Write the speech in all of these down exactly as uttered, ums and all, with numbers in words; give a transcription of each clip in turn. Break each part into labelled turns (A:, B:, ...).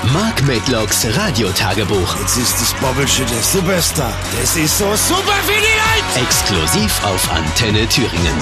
A: Mark Medlocks Radiotagebuch.
B: Jetzt ist das Bobbelchen der Superstar. Das ist so super für die Leute.
A: Exklusiv auf Antenne Thüringen.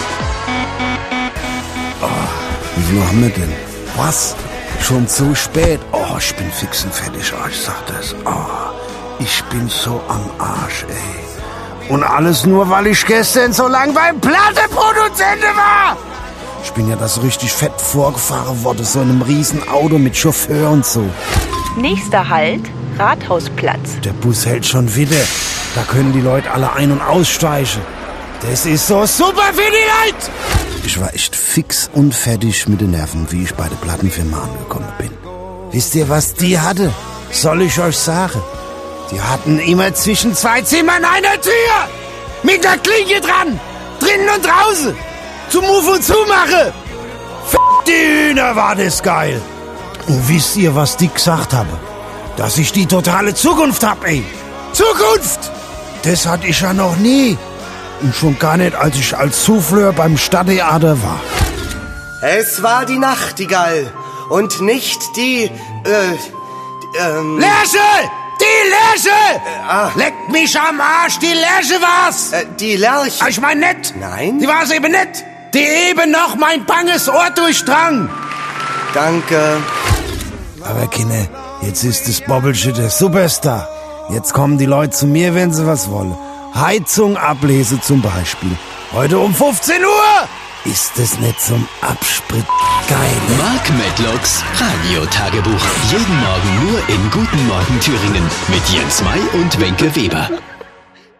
B: Oh, wie viel haben wir denn? Was? Schon zu spät? Oh, ich bin fix und fertig. Oh, ich sag das. Oh, ich bin so am Arsch, ey. Und alles nur, weil ich gestern so lang beim Platteproduzenten war. Ich bin ja das richtig fett vorgefahren worden, so in einem riesen Auto mit Chauffeur und so.
C: Nächster Halt, Rathausplatz.
B: Der Bus hält schon wieder. Da können die Leute alle ein- und aussteigen. Das ist so super für die Leute. Ich war echt fix und fertig mit den Nerven, wie ich bei der Plattenfirma angekommen bin. Wisst ihr, was die hatte? Soll ich euch sagen? Die hatten immer zwischen zwei Zimmern eine Tür. Mit der Klinke dran. Drinnen und draußen. Zum Move und Zumache. F*** die Hühner, war das geil. Und wisst ihr, was die gesagt haben? Dass ich die totale Zukunft hab, ey. Zukunft! Das hatte ich ja noch nie. Und schon gar nicht, als ich als Souffleur beim Stadttheater war.
D: Es war die Nachtigall und nicht die, äh, ähm...
B: Lerche! Die Lerche!
D: Äh, ah.
B: Leckt mich am Arsch, die Lerche war's!
D: Äh, die Lerche?
B: Ah, ich mein nicht!
D: Nein?
B: Die war's eben nicht! Die eben noch mein banges Ohr durchdrang!
D: Danke.
B: Aber Kinder, jetzt ist das Bobbelchen der Superstar. Jetzt kommen die Leute zu mir, wenn sie was wollen. Heizung ablese zum Beispiel. Heute um fünfzehn Uhr! Ist das nicht zum Absprit geil?
A: Mark Medlocks Radiotagebuch. Jeden Morgen nur in Guten Morgen Thüringen mit Jens May und Wenke Weber.